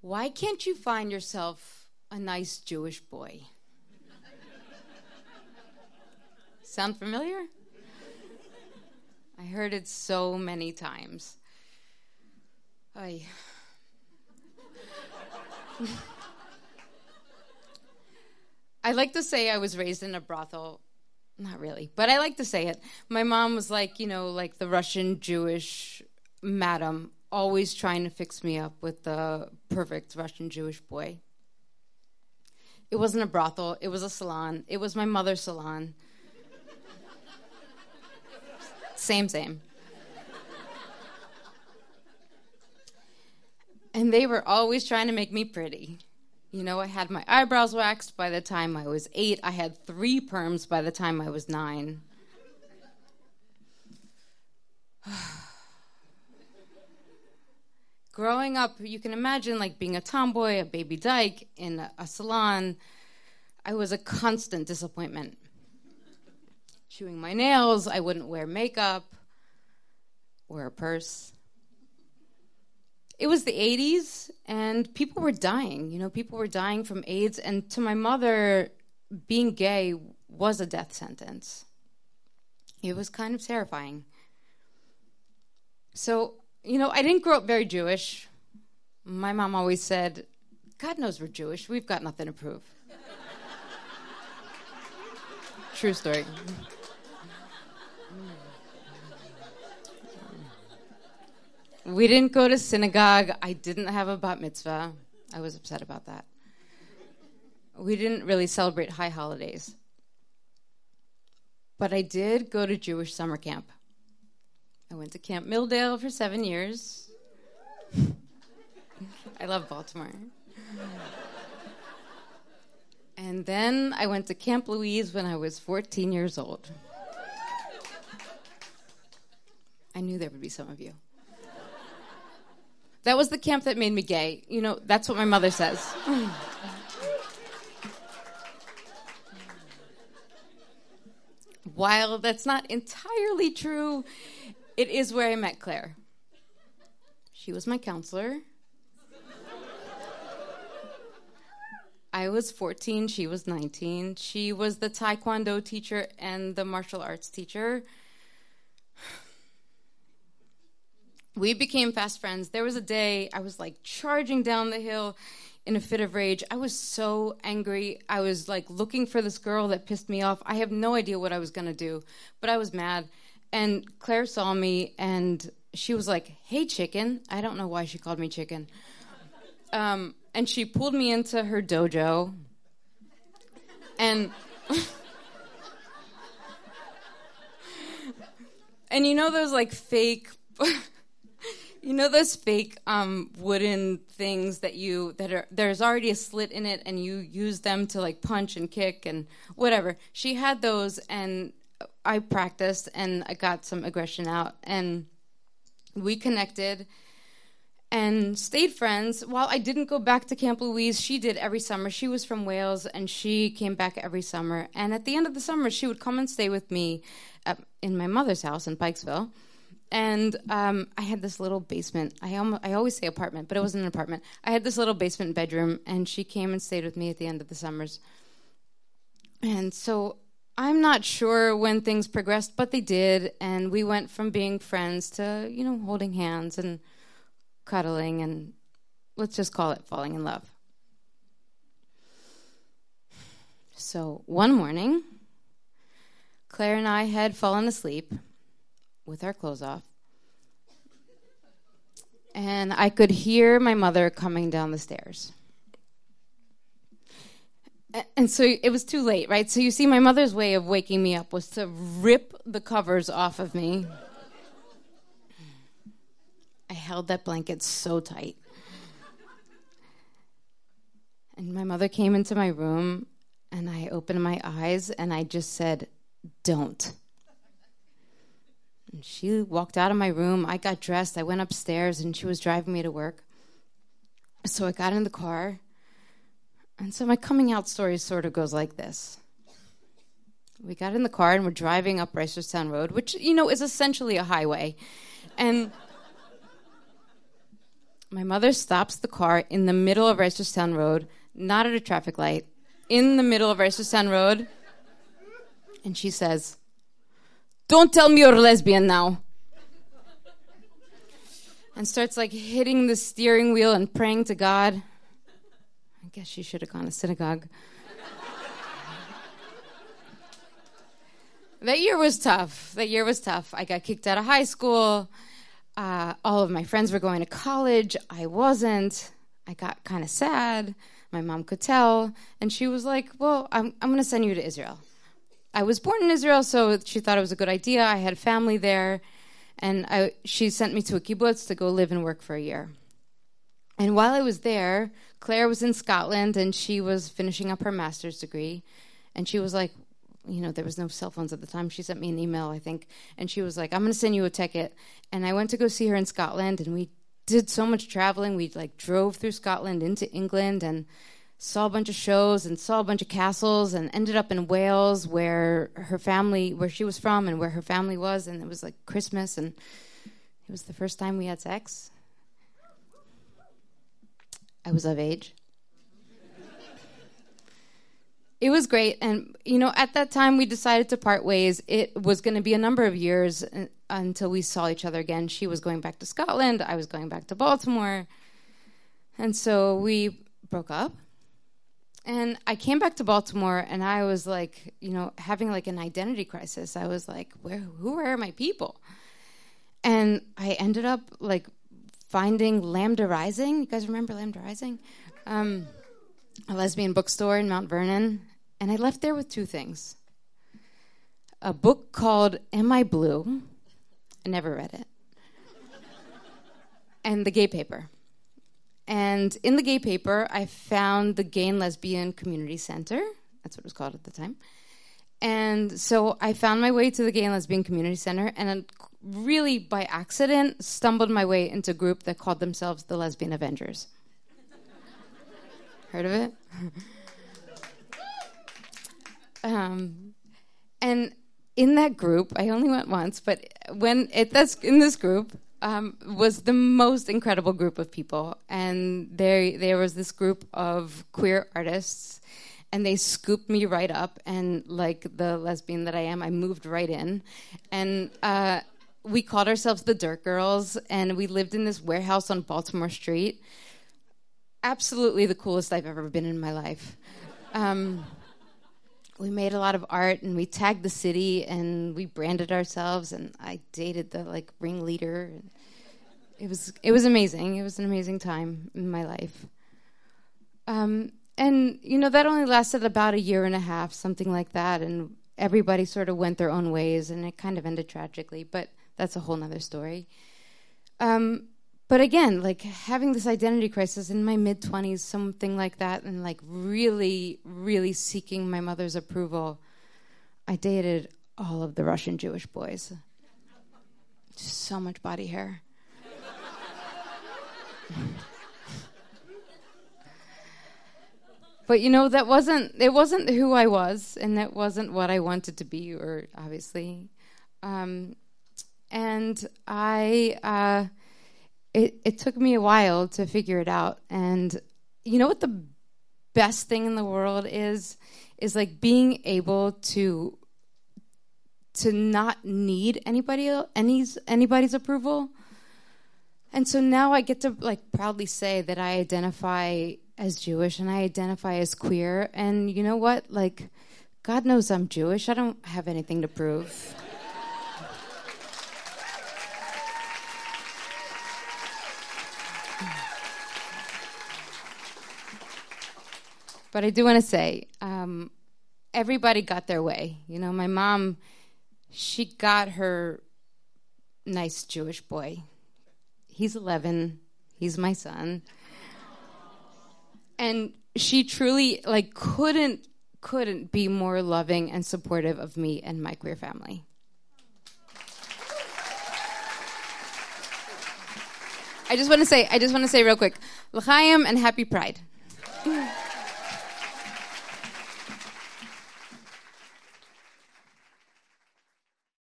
Why can't you find yourself a nice Jewish boy? Sound familiar? I heard it so many times. I like to say I was raised in a brothel. Not really, but I like to say it. My mom was like, like the Russian Jewish madam, always trying to fix me up with the perfect Russian Jewish boy. It wasn't a brothel. It was a salon. It was my mother's salon. Same. And they were always trying to make me pretty. I had my eyebrows waxed by the time I was 8. I had 3 perms by the time I was 9. Growing up, you can imagine like being a tomboy, a baby dyke in a salon. I was a constant disappointment. Chewing my nails, I wouldn't wear makeup, wear a purse. It was the 80s, and people were dying. People were dying from AIDS, and to my mother, being gay was a death sentence. It was kind of terrifying. So, I didn't grow up very Jewish. My mom always said, God knows we're Jewish. We've got nothing to prove. True story. We didn't go to synagogue. I didn't have a bat mitzvah. I was upset about that. We didn't really celebrate high holidays. But I did go to Jewish summer camp. I went to Camp Milldale for 7 years. I love Baltimore. And then I went to Camp Louise when I was 14 years old. I knew there would be some of you. That was the camp that made me gay. That's what my mother says. While that's not entirely true, it is where I met Claire. She was my counselor. I was 14, she was 19. She was the Taekwondo teacher and the martial arts teacher. We became fast friends. There was a day I was like charging down the hill in a fit of rage. I was so angry. I was like looking for this girl that pissed me off. I have no idea what I was going to do, but I was mad. And Claire saw me and she was like, hey, chicken. I don't know why she called me chicken. And she pulled me into her dojo. And and those like fake those fake wooden things there's already a slit in it and you use them to like punch and kick and whatever. She had those and I practiced and I got some aggression out and we connected and stayed friends. While I didn't go back to Camp Louise, she did every summer. She was from Wales and she came back every summer. And at the end of the summer, she would come and stay with me in my mother's house in Pikesville. And I had this little basement. I always say apartment, but it wasn't an apartment. I had this little basement bedroom, and she came and stayed with me at the end of the summers. And so I'm not sure when things progressed, but they did. And we went from being friends to, holding hands and cuddling, and let's just call it falling in love. So one morning, Claire and I had fallen asleep with our clothes off. And I could hear my mother coming down the stairs. And so it was too late, right? So you see, my mother's way of waking me up was to rip the covers off of me. I held that blanket so tight. And my mother came into my room, and I opened my eyes, and I just said, don't. And she walked out of my room. I got dressed. I went upstairs, and she was driving me to work. So I got in the car. And so my coming out story sort of goes like this. We got in the car, and we're driving up Reisterstown Road, which, is essentially a highway. And My mother stops the car in the middle of Reisterstown Road, not at a traffic light, in the middle of Reisterstown Road, and she says, "Don't tell me you're a lesbian now." And starts like hitting the steering wheel and praying to God. I guess she should have gone to synagogue. That year was tough. I got kicked out of high school. All of my friends were going to college. I wasn't. I got kind of sad. My mom could tell. And she was like, well, I'm going to send you to Israel. I was born in Israel, so she thought it was a good idea. I had family there. And she sent me to a kibbutz to go live and work for a year. And while I was there, Claire was in Scotland, and she was finishing up her master's degree. And she was like, there was no cell phones at the time. She sent me an email, I think. And she was like, I'm going to send you a ticket. And I went to go see her in Scotland, and we did so much traveling. We drove through Scotland into England and saw a bunch of shows and saw a bunch of castles and ended up in Wales where she was from and where her family was. And it was like Christmas, and it was the first time we had sex. I was of age. It was great, and, at that time we decided to part ways. It was going to be a number of years until we saw each other again. She was going back to Scotland, I was going back to Baltimore, and so we broke up. And I came back to Baltimore, and I was having an identity crisis. I was like, who are my people? And I ended up finding Lambda Rising. You guys remember Lambda Rising? A lesbian bookstore in Mount Vernon, and I left there with two things. A book called Am I Blue? I never read it. And the gay paper. And in the gay paper, I found the Gay and Lesbian Community Center. That's what it was called at the time. And so I found my way to the Gay and Lesbian Community Center, and really by accident stumbled my way into a group that called themselves the Lesbian Avengers. Heard of it? And in that group, I only went once, but in this group was the most incredible group of people. And there was this group of queer artists, and they scooped me right up. And like the lesbian that I am, I moved right in. And we called ourselves the Dirt Girls, and we lived in this warehouse on Baltimore Street. Absolutely the coolest I've ever been in my life. We made a lot of art, and we tagged the city, and we branded ourselves, and I dated the ringleader. It was amazing. It was an amazing time in my life. And that only lasted about a year and a half, something like that, and everybody sort of went their own ways, and it kind of ended tragically, but that's a whole nother story. But again, having this identity crisis in my mid-20s, something like that, and really, really seeking my mother's approval, I dated all of the Russian Jewish boys. Just so much body hair. But it wasn't who I was, and that wasn't what I wanted to be, or obviously. It took me a while to figure it out. And you know what the best thing in the world is being able to not need anybody's approval. And so now I get to proudly say that I identify as Jewish and I identify as queer. And you know what? God knows I'm Jewish. I don't have anything to prove. But I do want to say, everybody got their way. My mom, she got her nice Jewish boy. He's 11. He's my son. And she truly, couldn't be more loving and supportive of me and my queer family. I just want to say real quick, L'chaim and happy Pride.